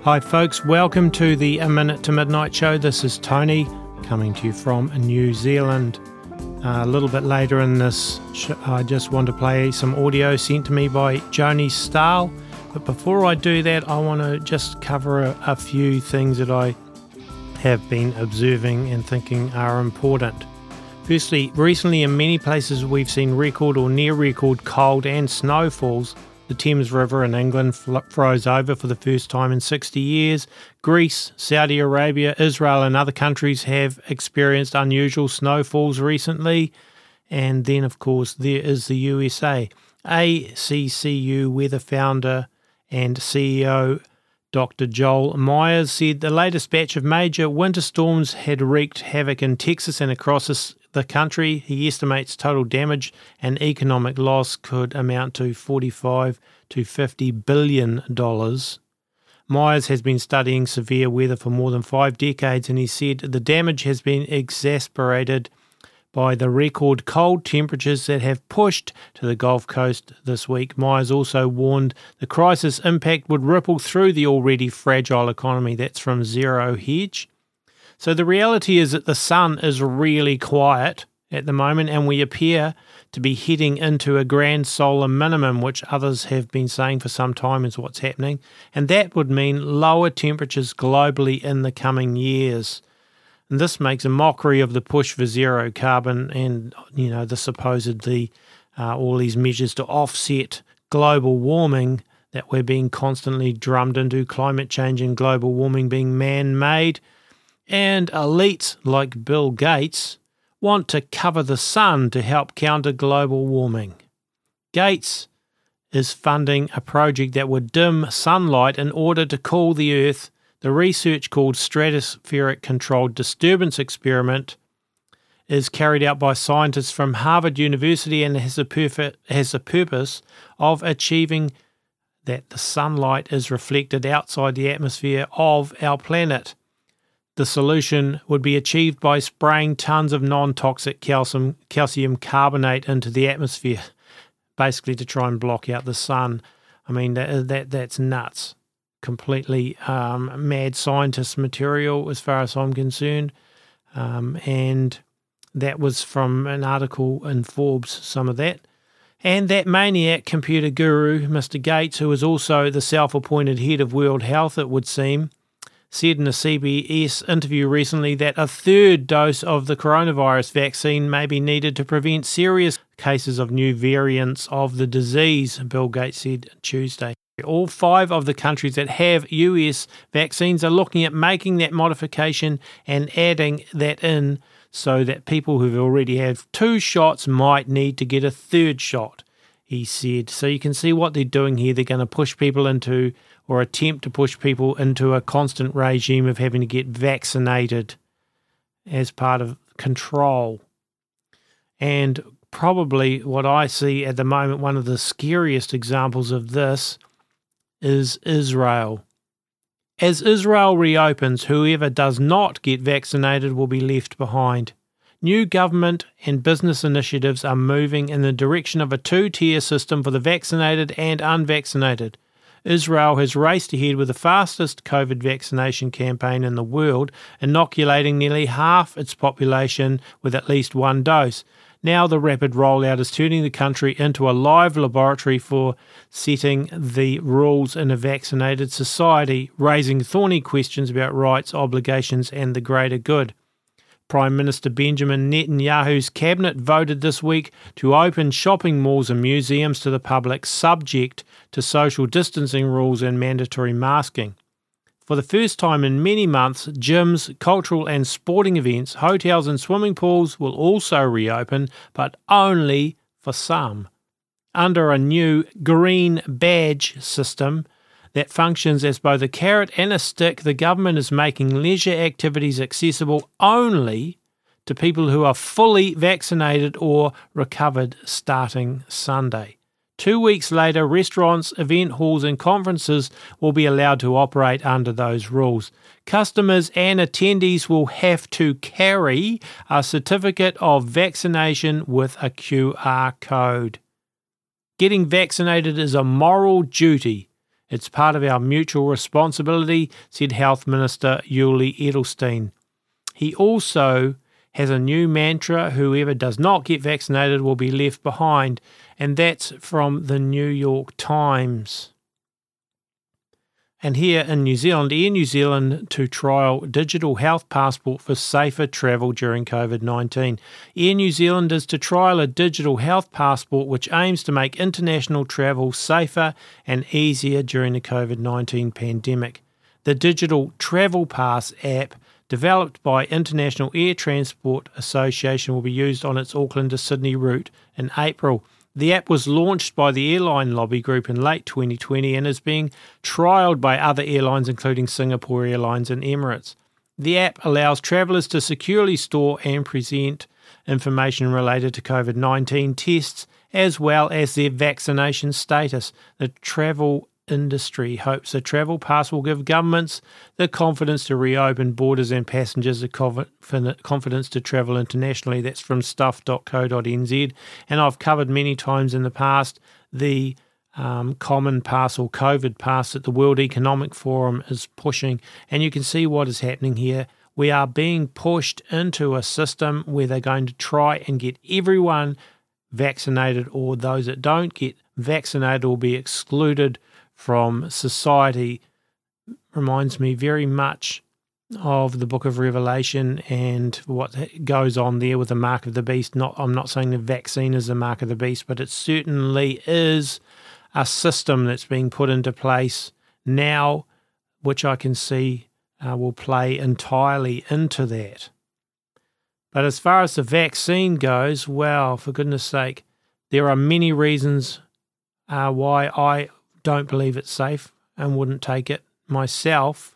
Hi folks, welcome to the A Minute to Midnight show. This is Tony coming to you from New Zealand. A little bit later in this show, I just want to play some audio sent to me by Joni Stahl. But before I do that, I want to just cover a few things that I have been observing and thinking are important. Firstly, recently in many places we've seen record or near record cold and snowfalls. The Thames River in England froze over for the first time in 60 years. Greece, Saudi Arabia, Israel and other countries have experienced unusual snowfalls recently. And then, of course, there is the USA. ACCU weather founder and CEO Dr. Joel Myers said the latest batch of major winter storms had wreaked havoc in Texas and across the country. He estimates total damage and economic loss could amount to $45 to $50 billion. Myers has been studying severe weather for more than 5 decades, and he said the damage has been exacerbated by the record cold temperatures that have pushed to the Gulf Coast this week. Myers also warned the crisis impact would ripple through the already fragile economy. That's from Zero Hedge. So the reality is that the sun is really quiet at the moment, and we appear to be heading into a grand solar minimum, which others have been saying for some time is what's happening. And that would mean lower temperatures globally in the coming years. And this makes a mockery of the push for zero carbon and, the supposedly all these measures to offset global warming that we're being constantly drummed into, climate change and global warming being man-made. And elites like Bill Gates want to cover the sun to help counter global warming. Gates is funding a project that would dim sunlight in order to cool the Earth. The research called Stratospheric Controlled Disturbance Experiment is carried out by scientists from Harvard University and has the purpose of achieving that the sunlight is reflected outside the atmosphere of our planet. The solution would be achieved by spraying tons of non-toxic calcium carbonate into the atmosphere, basically to try and block out the sun. I mean, that's nuts. Completely mad scientist material as far as I'm concerned. And that was from an article in Forbes, some of that. And that maniac computer guru, Mr. Gates, who is also the self-appointed head of World Health, it would seem, said in a CBS interview recently that a third dose of the coronavirus vaccine may be needed to prevent serious cases of new variants of the disease, Bill Gates said Tuesday. All 5 of the countries that have US vaccines are looking at making that modification and adding that in so that people who've already had 2 shots might need to get a 3rd shot, he said. So you can see what they're doing here. They're going to push people into, or attempt to push people into, a constant regime of having to get vaccinated as part of control. And probably what I see at the moment, one of the scariest examples of this is Israel. As Israel reopens, whoever does not get vaccinated will be left behind. New government and business initiatives are moving in the direction of a 2-tier system for the vaccinated and unvaccinated. Israel has raced ahead with the fastest COVID vaccination campaign in the world, inoculating nearly half its population with at least 1 dose. Now the rapid rollout is turning the country into a live laboratory for setting the rules in a vaccinated society, raising thorny questions about rights, obligations and the greater good. Prime Minister Benjamin Netanyahu's cabinet voted this week to open shopping malls and museums to the public, subject to social distancing rules and mandatory masking. For the first time in many months, gyms, cultural and sporting events, hotels and swimming pools will also reopen, but only for some. Under a new green badge system that functions as both a carrot and a stick, the government is making leisure activities accessible only to people who are fully vaccinated or recovered starting Sunday. 2 weeks later, restaurants, event halls and conferences will be allowed to operate under those rules. Customers and attendees will have to carry a certificate of vaccination with a QR code. Getting vaccinated is a moral duty, It's part of our mutual responsibility, said Health Minister Yuli Edelstein. He also has a new mantra: whoever does not get vaccinated will be left behind, and that's from the New York Times. And here in New Zealand, Air New Zealand to trial digital health passport for safer travel during COVID-19. Air New Zealand is to trial a digital health passport which aims to make international travel safer and easier during the COVID-19 pandemic. The Digital Travel Pass app, developed by International Air Transport Association, will be used on its Auckland to Sydney route in April. The app was launched by the airline lobby group in late 2020 and is being trialled by other airlines including Singapore Airlines and Emirates. The app allows travellers to securely store and present information related to COVID-19 tests as well as their vaccination status. The travel industry hopes the travel pass will give governments the confidence to reopen borders and passengers the confidence to travel internationally. That's from stuff.co.nz. And I've covered many times in the past the Common Pass or COVID Pass that the World Economic Forum is pushing. And you can see what is happening here. We are being pushed into a system where they're going to try and get everyone vaccinated, or those that don't get vaccinated will be excluded from society. Reminds me very much of the Book of Revelation and what goes on there with the mark of the beast. I'm not saying the vaccine is the mark of the beast, but it certainly is a system that's being put into place now, which I can see will play entirely into that. But as far as the vaccine goes, well, for goodness sake, there are many reasons why I don't believe it's safe and wouldn't take it myself.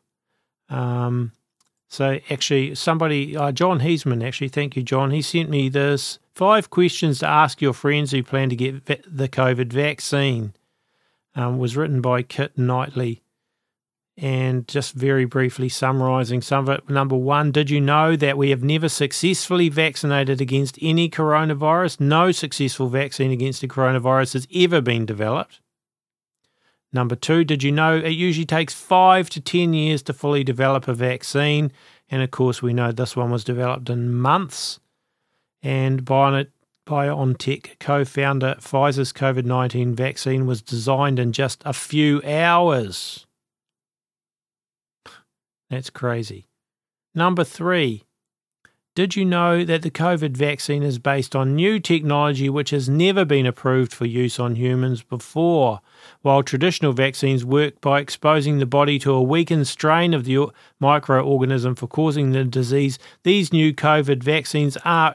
So actually somebody, John Heisman, actually, thank you, John, he sent me this 5 questions to ask your friends who plan to get the COVID vaccine. Was written by Kit Knightley. And just very briefly summarising some of it. Number 1, did you know that we have never successfully vaccinated against any coronavirus? No successful vaccine against the coronavirus has ever been developed. Number 2, did you know it usually takes 5 to 10 years to fully develop a vaccine? And of course, we know this one was developed in months. And BioNTech co-founder Pfizer's COVID-19 vaccine was designed in just a few hours. That's crazy. Number 3, did you know that the COVID vaccine is based on new technology which has never been approved for use on humans before? While traditional vaccines work by exposing the body to a weakened strain of the microorganism for causing the disease, these new COVID vaccines are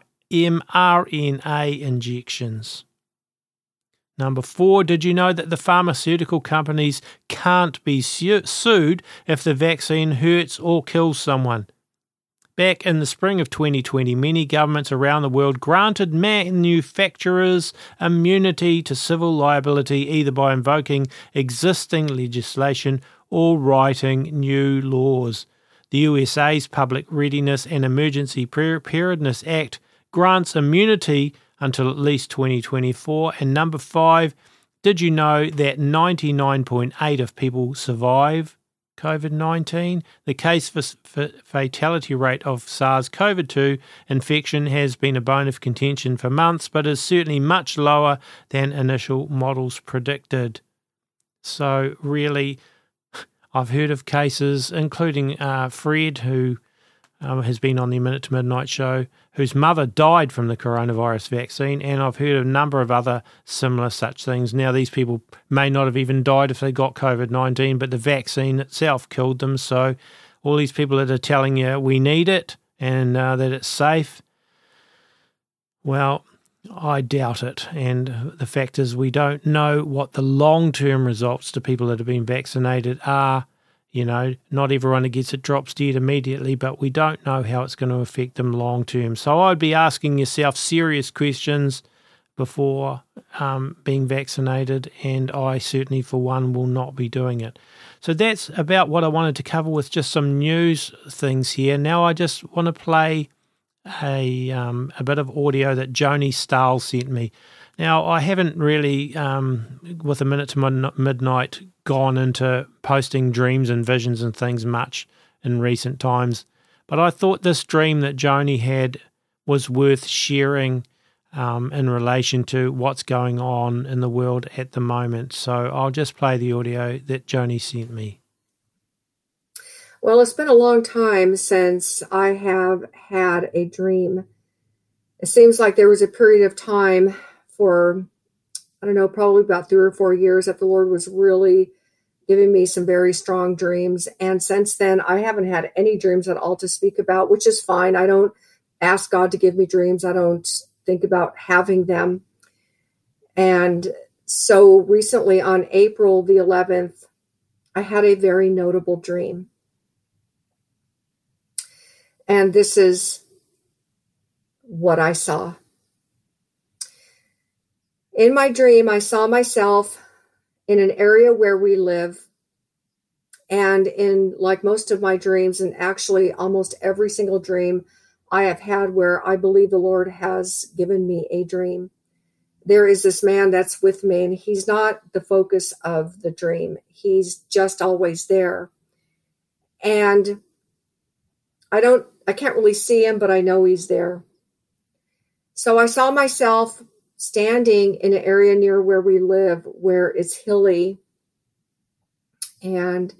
mRNA injections. Number 4, did you know that the pharmaceutical companies can't be sued if the vaccine hurts or kills someone? Back in the spring of 2020, many governments around the world granted manufacturers immunity to civil liability either by invoking existing legislation or writing new laws. The USA's Public Readiness and Emergency Preparedness Act grants immunity until at least 2024. And number 5, did you know that 99.8% of people survive COVID-19? The case for fatality rate of SARS-CoV-2 infection has been a bone of contention for months, but is certainly much lower than initial models predicted. So really, I've heard of cases, including Fred, who has been on the Minute to Midnight show, whose mother died from the coronavirus vaccine, and I've heard of a number of other similar such things. Now, these people may not have even died if they got COVID-19, but the vaccine itself killed them. So all these people that are telling you we need it and that it's safe, well, I doubt it. And the fact is we don't know what the long-term results to people that have been vaccinated are. You know, not everyone who gets it drops dead immediately, but we don't know how it's going to affect them long term. So I'd be asking yourself serious questions before being vaccinated, and I certainly, for one, will not be doing it. So that's about what I wanted to cover with just some news things here. Now I just want to play a bit of audio that Joni Stahl sent me. Now, I haven't really, with A Minute to Midnight, gone into posting dreams and visions and things much in recent times, but I thought this dream that Joni had was worth sharing in relation to what's going on in the world at the moment. So I'll just play the audio that Joni sent me. Well, it's been a long time since I have had a dream. It seems like there was a period of time for, I don't know, probably about 3 or 4 years that the Lord was really giving me some very strong dreams. And since then, I haven't had any dreams at all to speak about, which is fine. I don't ask God to give me dreams. I don't think about having them. And so recently on April the 11th, I had a very notable dream. And this is what I saw. In my dream, I saw myself in an area where we live. And in like most of my dreams, and actually almost every single dream I have had where I believe the Lord has given me a dream, there is this man that's with me, and he's not the focus of the dream. He's just always there. And I can't really see him, but I know he's there. So I saw myself standing in an area near where we live, where it's hilly, and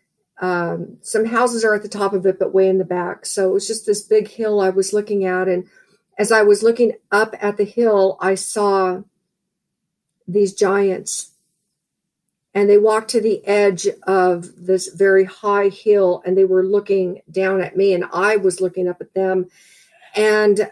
some houses are at the top of it, but way in the back. So it was just this big hill I was looking at. And as I was looking up at the hill, I saw these giants. And they walked to the edge of this very high hill, and they were looking down at me, and I was looking up at them. And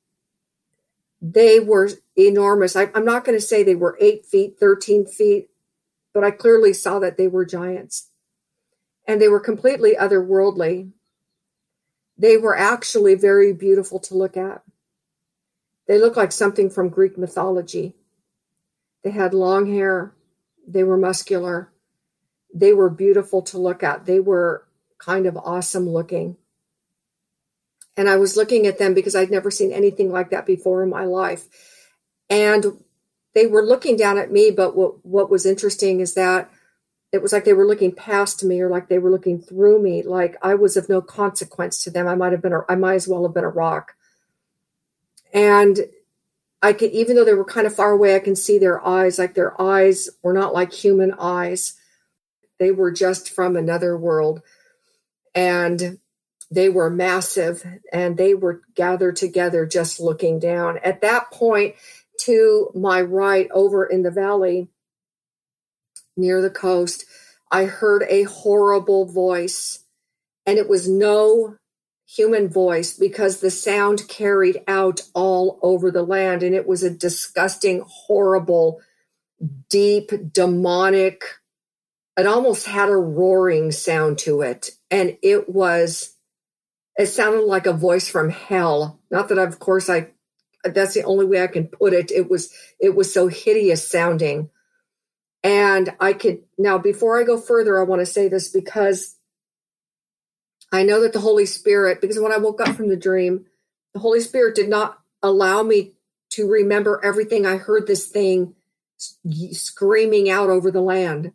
they were enormous. I'm not going to say they were 8 feet, 13 feet, but I clearly saw that they were giants. And they were completely otherworldly. They were actually very beautiful to look at. They looked like something from Greek mythology. They had long hair. They were muscular. They were beautiful to look at. They were kind of awesome looking. And I was looking at them because I'd never seen anything like that before in my life. And they were looking down at me, but what was interesting is that it was like they were looking past me, or like they were looking through me, like I was of no consequence to them. I might as well have been a rock. And I could, even though they were kind of far away, I can see their eyes. Like their eyes were not like human eyes. They were just from another world. And they were massive, and they were gathered together just looking down. At that point, to my right, over in the valley near the coast, I heard a horrible voice, and it was no human voice because the sound carried out all over the land, and it was a disgusting, horrible, deep, demonic, it almost had a roaring sound to it. And it sounded like a voice from hell. Not that, of course, that's the only way I can put it. It was so hideous sounding. And now before I go further, I want to say this because I know that the Holy Spirit, because when I woke up from the dream, the Holy Spirit did not allow me to remember everything. I heard this thing screaming out over the land.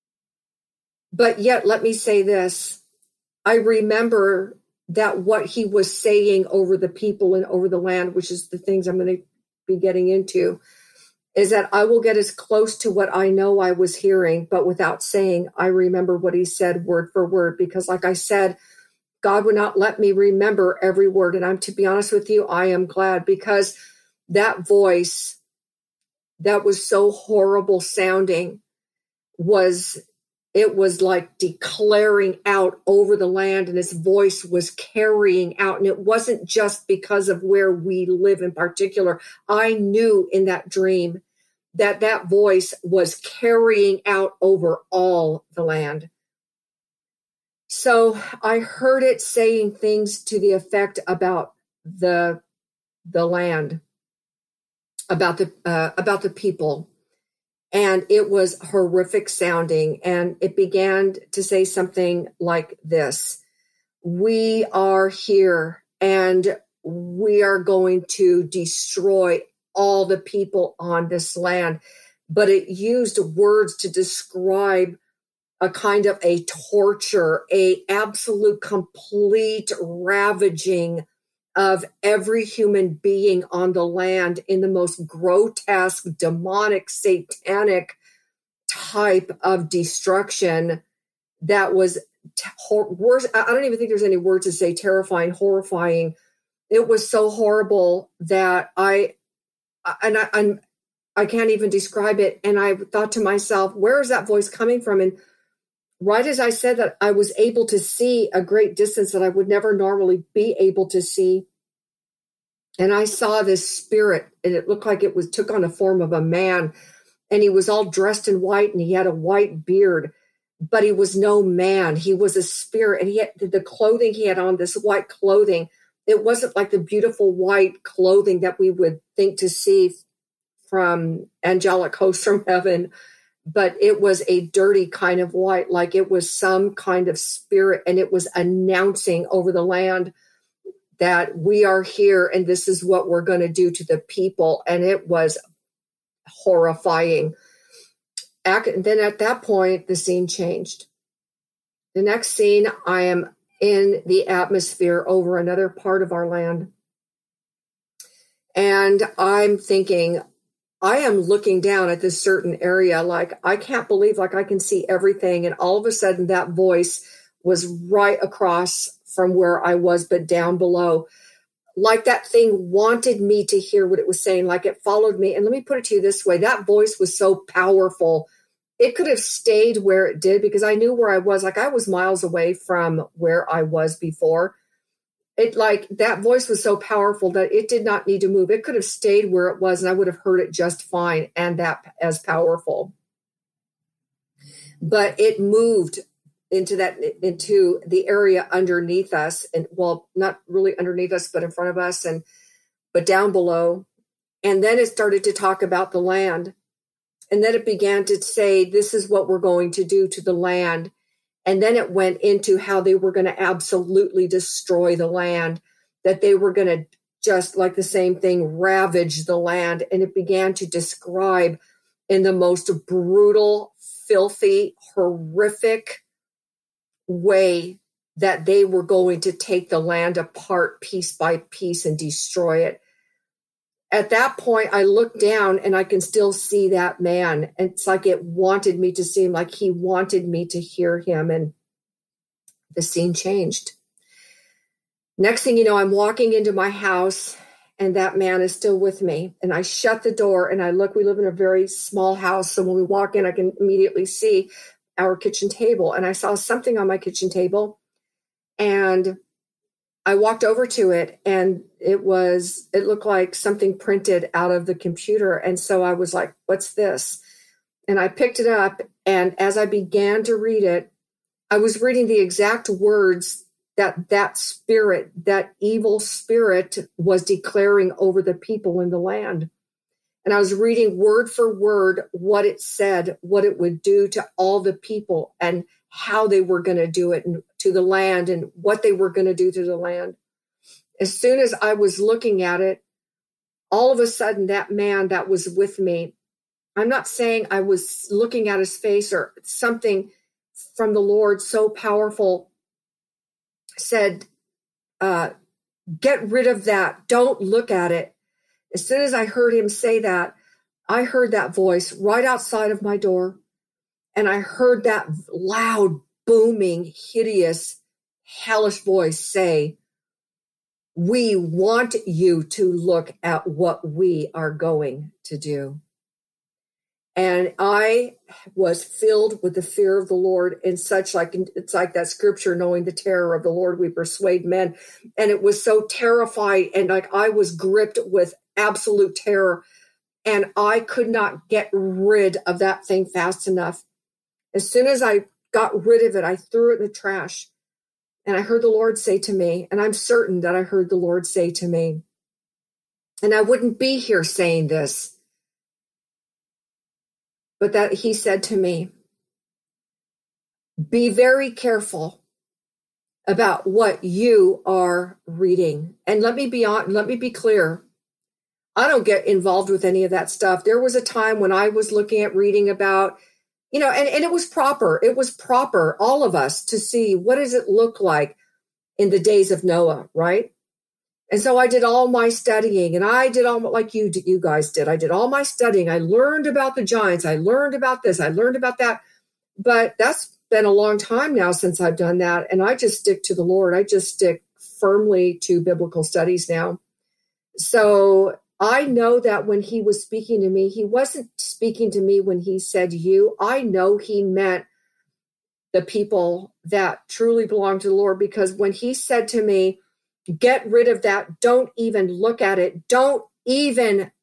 But yet, let me say this. I remember that what he was saying over the people and over the land, which is the things I'm going to be getting into, is that I will get as close to what I know I was hearing, but without saying, I remember what he said word for word, because like I said, God would not let me remember every word. And to be honest with you, I am glad, because that voice that was so horrible sounding it was like declaring out over the land, and his voice was carrying out. And it wasn't just because of where we live in particular. I knew in that dream that voice was carrying out over all the land. So I heard it saying things to the effect about the land, about the people. And it was horrific sounding. And it began to say something like this: we are here, and we are going to destroy all the people on this land. But it used words to describe a kind of a torture, a absolute complete ravaging of every human being on the land in the most grotesque, demonic, satanic type of destruction that was worse. I don't even think there's any words to say terrifying, horrifying. It was so horrible that I can't even describe it. And I thought to myself, where is that voice coming from? And right as I said that, I was able to see a great distance that I would never normally be able to see. And I saw this spirit, and it looked like it took on the form of a man. And he was all dressed in white, and he had a white beard, but he was no man. He was a spirit, and he had the clothing he had on, this white clothing. It wasn't like the beautiful white clothing that we would think to see from angelic hosts from heaven, but it was a dirty kind of white, like it was some kind of spirit, and it was announcing over the land that we are here and this is what we're going to do to the people. And it was horrifying. Then at that point, the scene changed. The next scene, I am in the atmosphere over another part of our land. And I'm thinking, I am looking down at this certain area, like I can't believe, like I can see everything. And all of a sudden that voice was right across from where I was, but down below. Like that thing wanted me to hear what it was saying, like it followed me. And let me put it to you this way, that voice was so powerful. It could have stayed where it did because I knew where I was. Like I was miles away from where I was before. It like that voice was so powerful that it did not need to move. It could have stayed where it was and I would have heard it just fine and that as powerful. But it moved into the area underneath us, and well, not really underneath us, but in front of us, but down below. And then it started to talk about the land. And then it began to say, this is what we're going to do to the land. And then it went into how they were going to absolutely destroy the land, that they were going to just like the same thing, ravage the land. And it began to describe in the most brutal, filthy, horrific way that they were going to take the land apart piece by piece and destroy it. At that point, I looked down and I can still see that man. And it's like it wanted me to see him, like he wanted me to hear him. And the scene changed. Next thing you know, I'm walking into my house and that man is still with me. And I shut the door and I look, we live in a very small house. So when we walk in, I can immediately see our kitchen table. And I saw something on my kitchen table. And I walked over to it and it looked like something printed out of the computer. And so I was like, what's this? And I picked it up. And as I began to read it, I was reading the exact words that spirit, that evil spirit was declaring over the people in the land. And I was reading word for word what it said, what it would do to all the people and how they were going to do it and to the land and what they were going to do to the land. As soon as I was looking at it, all of a sudden that man that was with me, I'm not saying I was looking at his face or something from the Lord so powerful said, get rid of that. Don't look at it. As soon as I heard him say that, I heard that voice right outside of my door. And I heard that loud, booming, hideous, hellish voice say, we want you to look at what we are going to do. And I was filled with the fear of the Lord and such, like it's like that scripture, knowing the terror of the Lord, we persuade men. And it was so terrified. And like I was gripped with absolute terror. And I could not get rid of that thing fast enough. As soon as I got rid of it, I threw it in the trash. And I heard the Lord say to me, and I'm certain that I heard the Lord say to me, and I wouldn't be here saying this, but that he said to me, be very careful about what you are reading. And let me be clear. I don't get involved with any of that stuff. There was a time when I was looking at reading about, and it was proper. It was proper, all of us, to see what does it look like in the days of Noah, right? And so I did all my studying, and I did all like you guys did. I did all my studying. I learned about the giants. I learned about this. I learned about that. But that's been a long time now since I've done that. And I just stick to the Lord. I just stick firmly to biblical studies now. So I know that when he was speaking to me, he wasn't speaking to me when he said you. I know he meant the people that truly belong to the Lord, because when he said to me, get rid of that, don't even look at it, don't even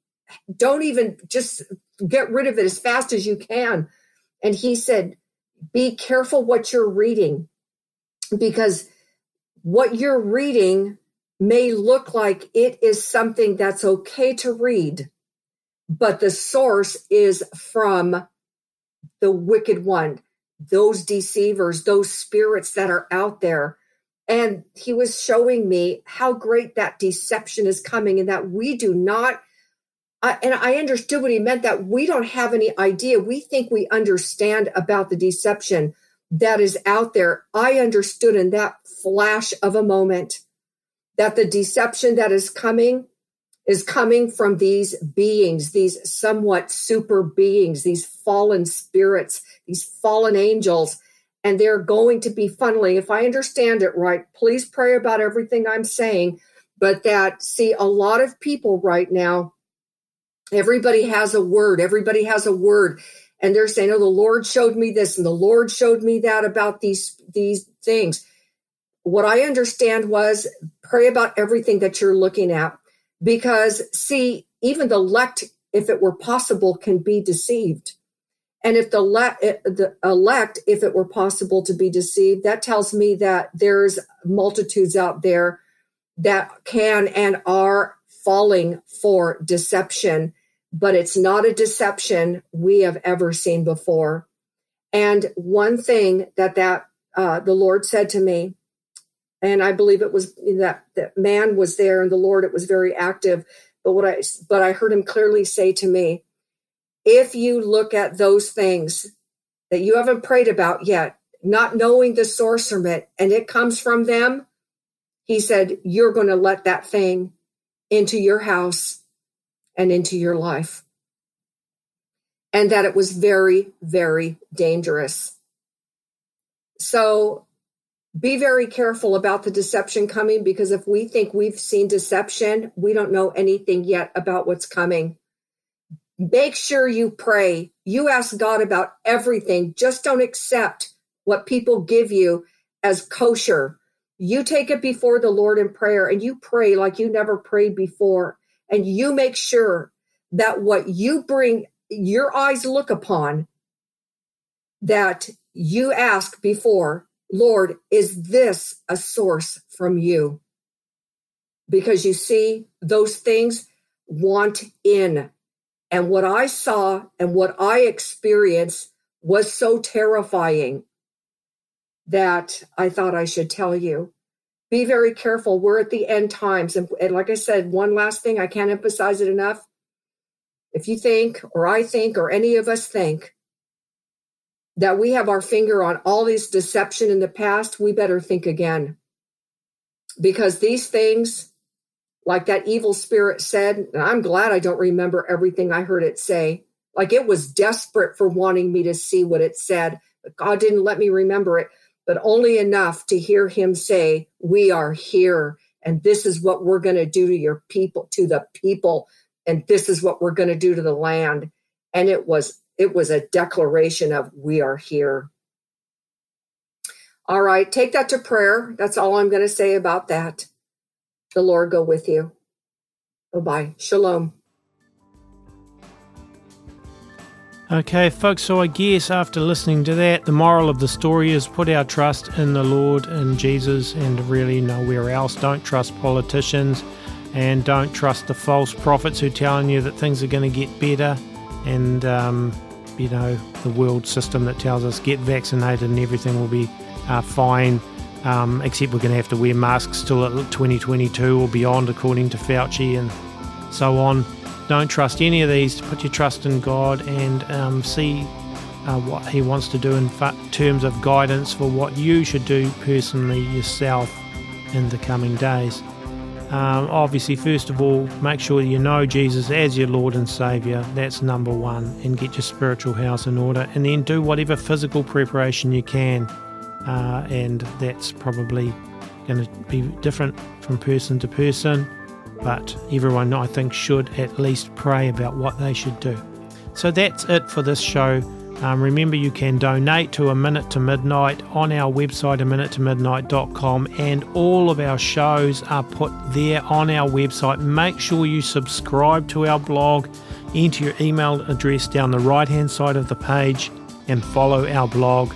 just get rid of it as fast as you can. And he said, be careful what you're reading, because what you're reading may look like it is something that's okay to read, but the source is from the wicked one, those deceivers, those spirits that are out there. And he was showing me how great that deception is coming, and that we do not, and I understood what he meant, that we don't have any idea. We think we understand about the deception that is out there. I understood in that flash of a moment that the deception that is coming from these beings, these somewhat super beings, these fallen spirits, these fallen angels, and they're going to be funneling. If I understand it right, please pray about everything I'm saying, but that, see, a lot of people right now, everybody has a word, and they're saying, oh, the Lord showed me this, and the Lord showed me that about these things. What I understand was, pray about everything that you're looking at, because, see, even the elect, if it were possible, can be deceived. And if the elect, if it were possible to be deceived, that tells me that there's multitudes out there that can and are falling for deception, but it's not a deception we have ever seen before. And one thing that the Lord said to me, and I believe it was that man was there, and the Lord, it was very active. But I heard him clearly say to me, if you look at those things that you haven't prayed about yet, not knowing the source from it, and it comes from them, he said, you're going to let that thing into your house and into your life. And that it was very, very dangerous. So be very careful about the deception coming, because if we think we've seen deception, we don't know anything yet about what's coming. Make sure you pray. You ask God about everything. Just don't accept what people give you as kosher. You take it before the Lord in prayer, and you pray like you never prayed before. And you make sure that what you bring, your eyes look upon, that you ask before, Lord, is this a source from you? Because you see, those things want in. And what I saw and what I experienced was so terrifying that I thought I should tell you. Be very careful. We're at the end times. And like I said, one last thing, I can't emphasize it enough. If you think, or I think, or any of us think that we have our finger on all this deception in the past, we better think again. Because these things, like that evil spirit said, and I'm glad I don't remember everything I heard it say. Like, it was desperate for wanting me to see what it said, but God didn't let me remember it, but only enough to hear him say, we are here, and this is what we're going to do to your people, to the people, and this is what we're going to do to the land. And it was a declaration of, we are here. All right, take that to prayer. That's all I'm going to say about that. The Lord go with you. Bye-bye. Shalom. Okay, folks, so I guess after listening to that, the moral of the story is put our trust in the Lord and Jesus, and really nowhere else. Don't trust politicians, and don't trust the false prophets who are telling you that things are going to get better, and, the world system that tells us get vaccinated and everything will be fine. Except we're going to have to wear masks till 2022 or beyond, according to Fauci and so on. don't trust any of these. Put your trust in God and see what He wants to do in terms of guidance for what you should do personally yourself in the coming days. Obviously, first of all, make sure you know Jesus as your Lord and Saviour. That's number one, and get your spiritual house in order. And then do whatever physical preparation you can, and that's probably going to be different from person to person, but everyone, I think, should at least pray about what they should do. So that's it for this show. Remember, you can donate to A Minute to Midnight on our website, aminutetomidnight.com, and all of our shows are put there on our website. Make sure you subscribe to our blog, enter your email address down the right-hand side of the page, and follow our blog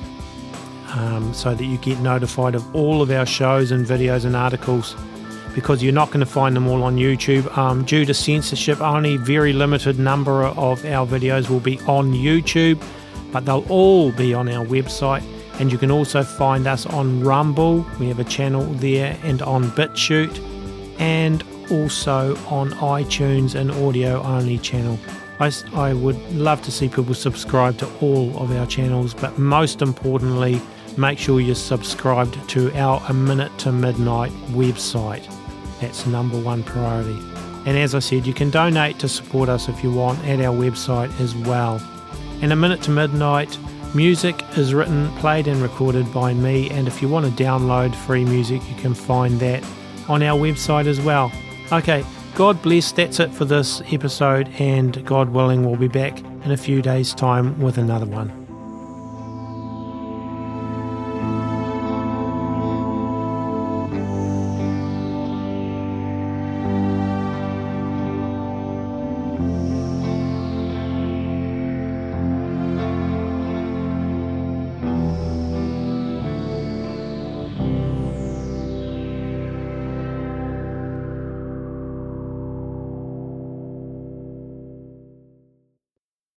so that you get notified of all of our shows and videos and articles, because you're not going to find them all on YouTube. Due to censorship, only very limited number of our videos will be on YouTube, but they'll all be on our website. And you can also find us on Rumble, we have a channel there, and on BitChute, and also on iTunes, an audio-only channel. I would love to see people subscribe to all of our channels, but most importantly, make sure you're subscribed to our A Minute to Midnight website. That's number one priority. And as I said, you can donate to support us if you want at our website as well. And A Minute to Midnight music is written, played and recorded by me, and if you want to download free music, you can find that on our website as well. Okay, God bless. That's it for this episode, and God willing, we'll be back in a few days' time with another one.